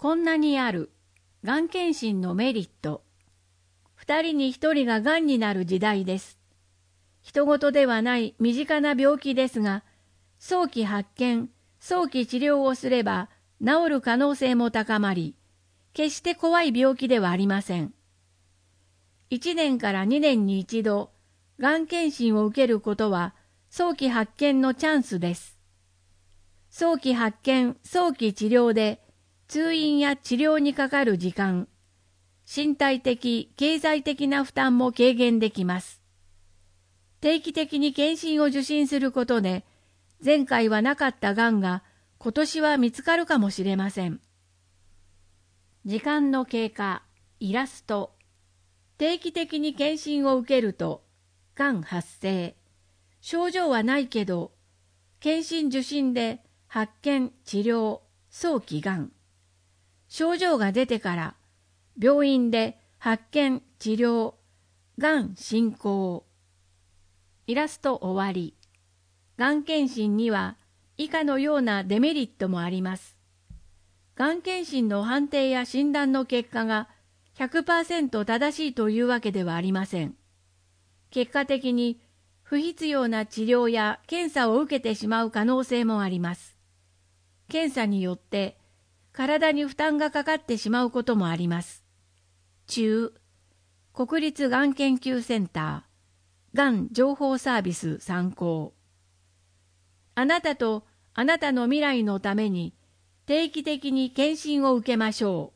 こんなにあるがん検診のメリット。2人に1人ががんになる時代です。人事ではない身近な病気ですが、早期発見、早期治療をすれば治る可能性も高まり、決して怖い病気ではありません。1年から2年に一度、がん検診を受けることは早期発見のチャンスです。早期発見、早期治療で通院や治療にかかる時間、身体的、経済的な負担も軽減できます。定期的に検診を受診することで、前回はなかったがんが今年は見つかるかもしれません。時間の経過、イラスト。定期的に検診を受けると、がん発生。症状はないけど、検診受診で発見、治療、早期がん。症状が出てから、病院で発見、治療、がん進行。イラスト終わり。がん検診には以下のようなデメリットもあります。がん検診の判定や診断の結果が 100% 正しいというわけではありません。結果的に不必要な治療や検査を受けてしまう可能性もあります。検査によって体に負担がかかってしまうこともあります。中、国立がん研究センター、がん情報サービス参考。あなたとあなたの未来のために定期的に検診を受けましょう。